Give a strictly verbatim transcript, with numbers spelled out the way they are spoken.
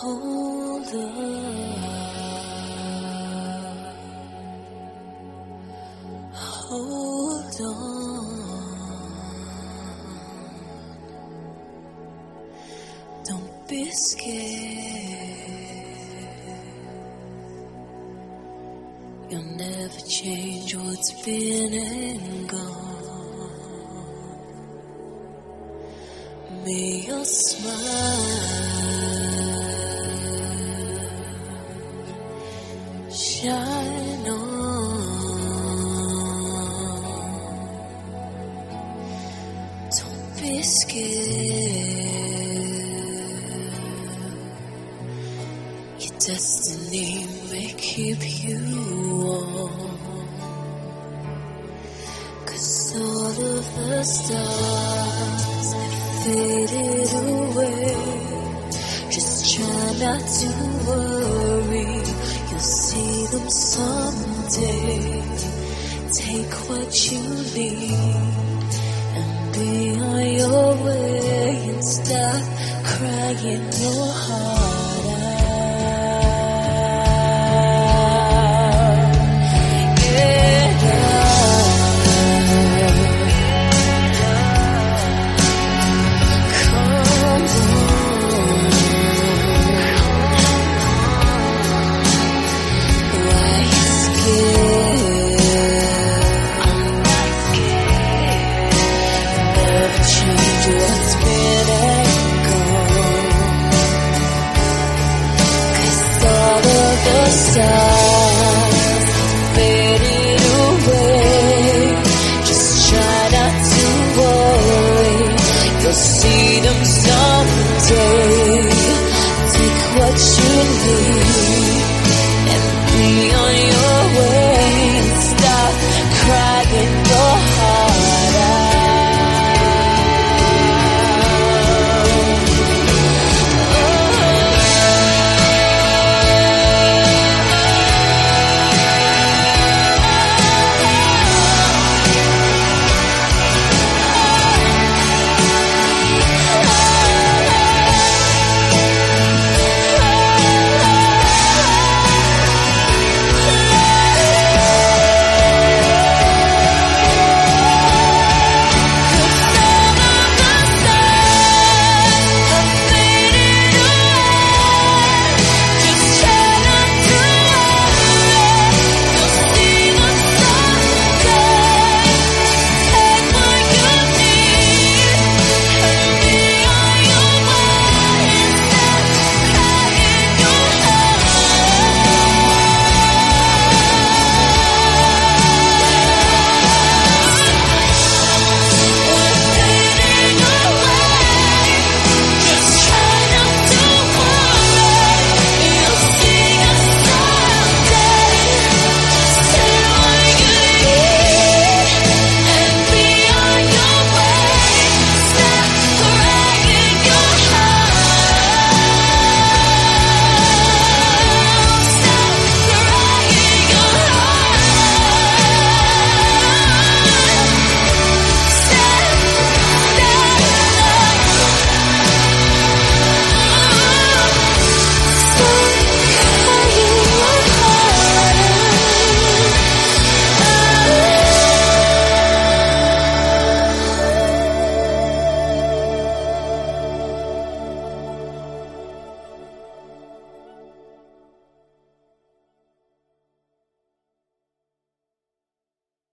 Hold on, hold on, don't be scared, you'll never change what's been and gone. May your smile shine on. Don't be scared, your destiny may keep you warm, 'cause all of the stars have faded away. Just try not to worry, you'll see them someday. Take what you need and be on your way, and stop crying your heart out. Get up, come on. Why you scared? I'm not scared. Never change what's been